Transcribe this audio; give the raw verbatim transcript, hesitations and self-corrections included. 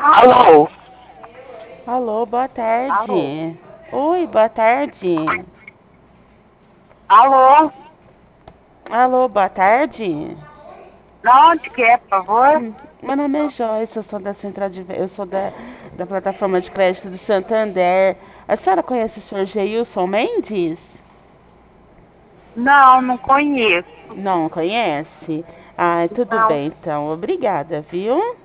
Alô? Alô, boa Alô? tarde. Oi, boa tarde. Alô? Alô, boa tarde. Da onde que é, por favor? Meu nome é Joyce, eu sou da central de, ve- eu sou da, da plataforma de crédito do Santander. A senhora conhece o senhor Geilson Mendes? Não, não conheço. Não conhece? Ai, tudo Não. bem então. Obrigada, viu?